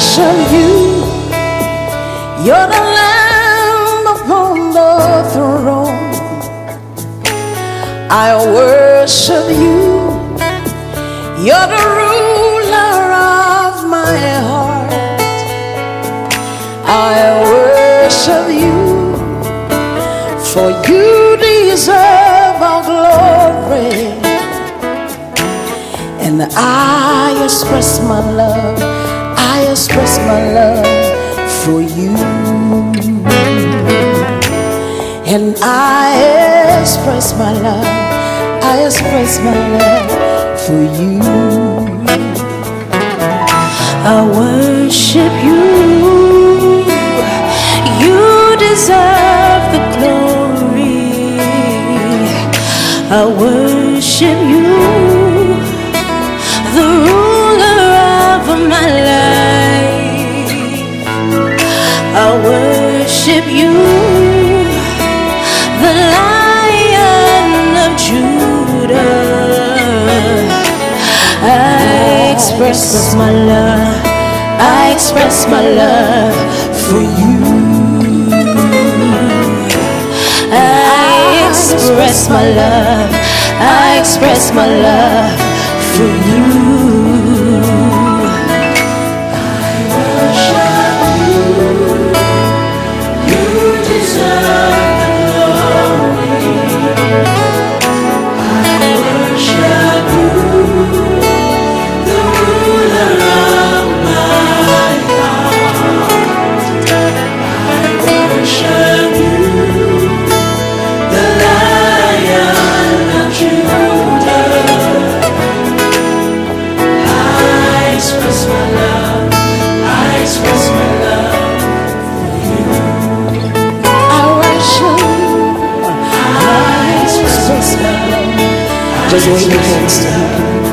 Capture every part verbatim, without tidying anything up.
worship you. You're the Lamb upon the throne. I worship you. You're the ruler of my heart. I worship you, for you deserve our glory. And I express my love, I express my love for you. And I express my love, I express my love for you. I worship you. You deserve the glory. I worship you, the ruler of my life. I worship you, the Lion of Judah. I express my love, I express my love for you. I express my love, I express my love for you. I worship you. You deserve the glory. I worship you, the ruler of my heart. I worship you, the Lion of Judah. I express my love, I express my love for you. I worship you, I express my love. Just wave your hands to him.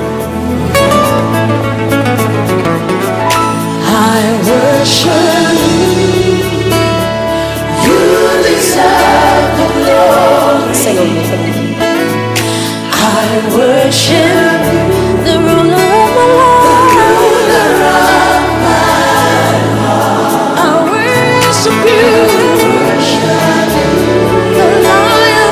I worship you. You deserve the glory. Sing over me. I worship you, the ruler of my life. The ruler of my heart. I worship you, the Lion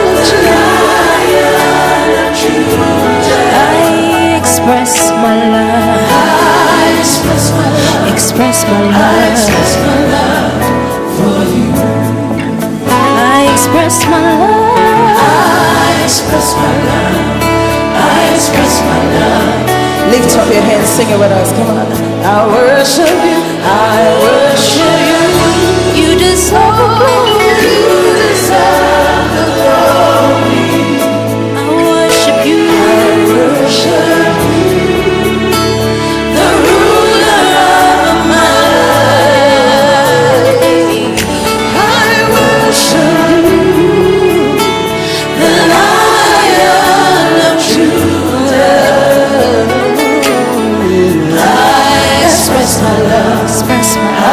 of Judah. I express my love. I express my love. Express my love. I express my love for you. I express my love. I express my love. I express my love. Lift up your hands, sing it with us. Come on. I worship you. I worship you. You deserve the glory. You deserve the glory. I worship you. I worship you, the ruler of my life. I worship you, the Lion of Judah. I express my love, express my love.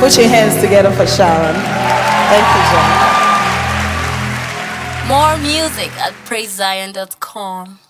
Put your hands together for Sharon. Thank you, John. More music at praise zion dot com.